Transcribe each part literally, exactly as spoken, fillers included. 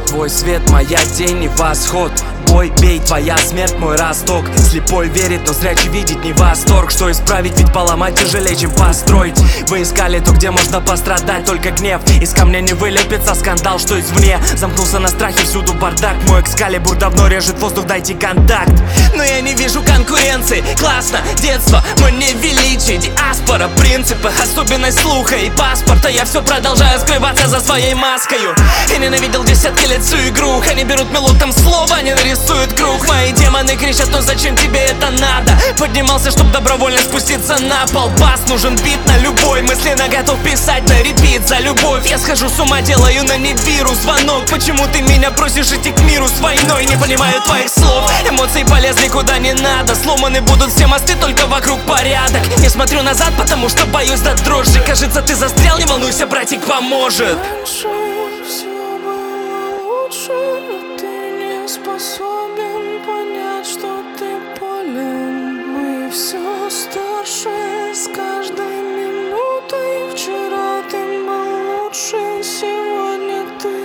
Твой свет, моя тень и восход. Бой, бей, твоя смерть, мой росток. Слепой верит, но зрячий видит не восторг. Что исправить, ведь поломать тяжелее, чем построить. Вы искали то, где можно пострадать, только гнев. Из камня не вылепится скандал, что извне. Замкнулся на страхе, всюду бардак. Мой экскалибур давно режет воздух, дайте контакт. Но я не вижу конкуренции. Классно, детство, мы не величие. Диаспора, принципы, особенность слуха и паспорта. Я все продолжаю скрываться за своей маскою. Я ненавидел десятки лет всю игру. Они берут мелотом слово, они нарисуют круг. Мои демоны кричат, но зачем тебе это надо? Поднимался, чтоб добровольно спуститься на пол. Бас, нужен бит на любой. Мысленно готов писать на репит за любовь. Я схожу с ума, делаю на Нибиру звонок. Почему ты меня просишь идти к миру с войной? Не понимаю твоих слов. Эмоции полезли куда не надо. Сломаны будут все мосты, только вокруг порядок. Не смотрю назад, потому что боюсь до дрожи. Кажется, ты застрял, не волнуйся, братик поможет. Раньше все было лучше, но ты не способен понять, что ты болен. Мы все старше с каждой минутой. Вчера ты был лучше, сегодня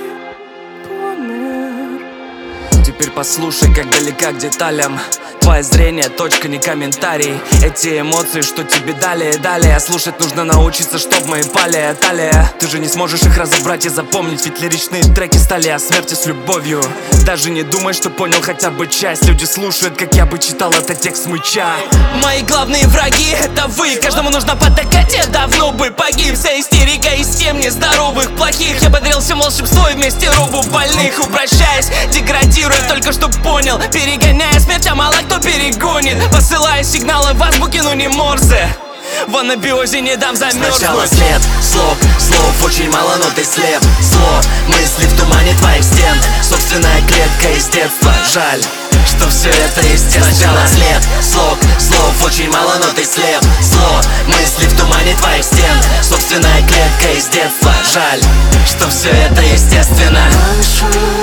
ты помер. Теперь послушай, как далека к деталям. Твое зрение, точка, не комментарий. Эти эмоции, что тебе далее, далее. Слушать нужно научиться, чтоб мои пали талия. Ты же не сможешь их разобрать и запомнить, ведь лиричные треки стали о смерти с любовью. Даже не думай, что понял хотя бы часть. Люди слушают, как я бы читал этот текст мыча. Мои главные враги — это вы. Каждому нужно потакать, я давно бы погиб. Вся истерика из тем нездоровых, плохих. Я подарил всем волшебство и вместе робу больных. Упрощаясь, деградируя, только что понял. Перегоняя смерть, а мало кто перегонит. Посылая сигналы в азбуке, но не Морзе. В анабиозе не дам замерзнуть. Сначала след, слог, слов очень мало, но ты слеп. Зло, мысли в тумане твоих стен. Собственная клетка из детства. Жаль, что все это естественно. Сначала след, слог, слов очень мало, но ты слеп. Зло, мысли в тумане твоих стен. Собственная клетка из детства. Жаль, что все это естественно. Раньше